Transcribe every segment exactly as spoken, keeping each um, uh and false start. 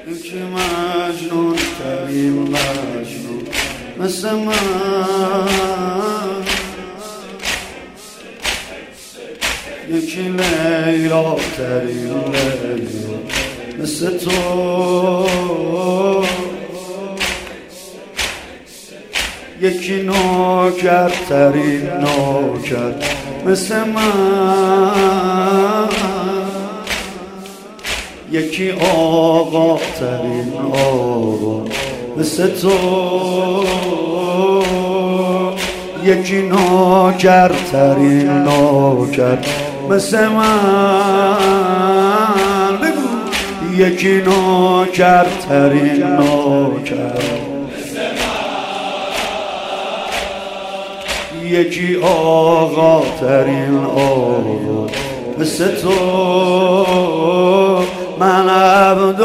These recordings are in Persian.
یکی مجنون ترین مجنون مثل من، یکی لیلا ترین لیلا مثل تو، یکی نوکر ترین نوکر مثل من، یکی آقا ترین آقا مثل تو، یکی نوکر ترین نوکر مثل من، بگو یکی نوکر ترین نوکر مثل من، یکی آقا ترین آقا مثل تو. من عبد و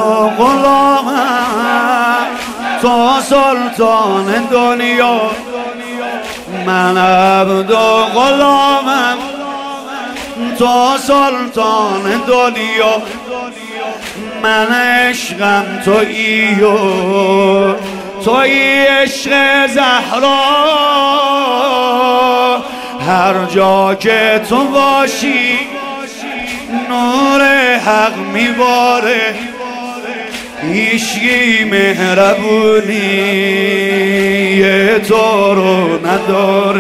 غلامم تو سلطان دنیا، من عبد و غلامم تو سلطان دنیا، من عشقم تویی و تویی عشق زهرا، هر جا که تو باشی نور حق میباره، هیچکی مهربونی تو رو نداره.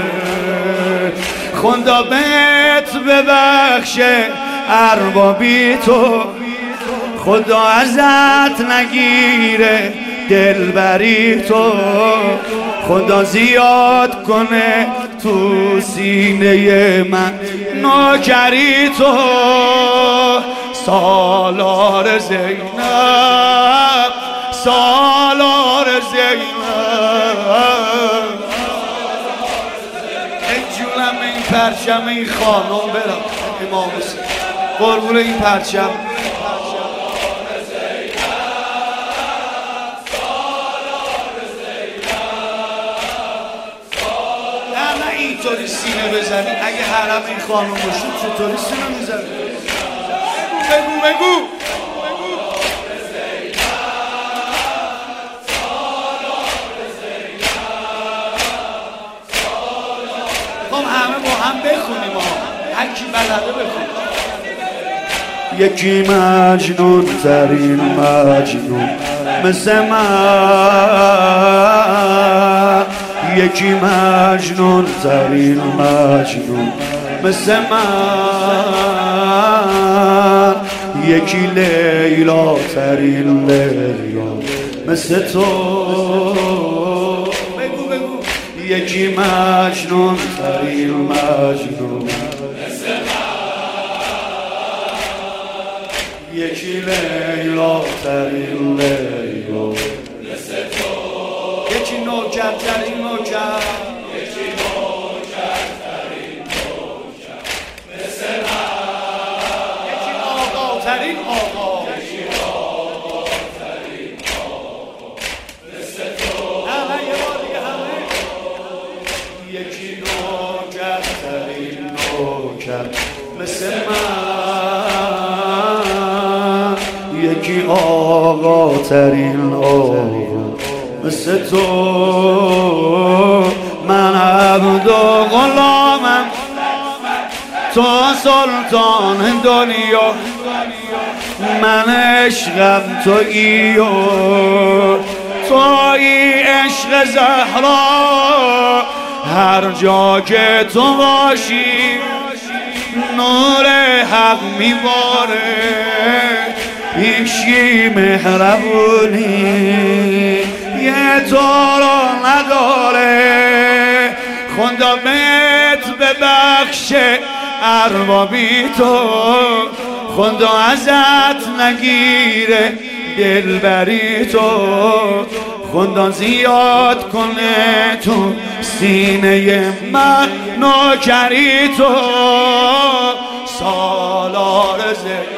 خدا بهت ببخشه اربابی تو، خدا ازت نگیره دلبری تو، خدا زیاد کنه تو سینه من نوکری تو. سالار زینب سالار زینب، ای جونم این پرچم این خانم برم امام حسین قربون این پرچم. اینطوری سینه بزنی اگه حرم این خانم باشید چطوری سینه میزنی؟ بگو بگو خب همه با هم بخونیم ها، هر کی بلده بخون. یکی مجنون ترین مجنون مثل من، یکی مجنون ترین مجنون مثل من، یکی لیلا ترین لیلا مثل تو، بگو بگو یکی مجنون ترین مجنون مثل من، یکی لیلا ترین لیلا مثل تو، یکی نوکر ترین نوکر، یکی نوکر ترین نوکر مثل من، یکی آقا ترین آقا، یکی آقا ترین آقا مثل تو. همه یه بار دیگه همه، یکی نوکر ترین نوکر مثل من، یکی آقا ترین آقا مثل تو. من عبد و غلامم تو سلطان دنیا، من عشقم تویی و تویی عشق زهرا، هر جا که تو باشی نور حق میباره، هیچکی مهربونی یه تو رو نداره. خدا بهت ببخشه اربابی تو، خدا ازت نگیره دلبری تو، خدا زیاد کنه تو سینه من نوکری تو. سالار زینب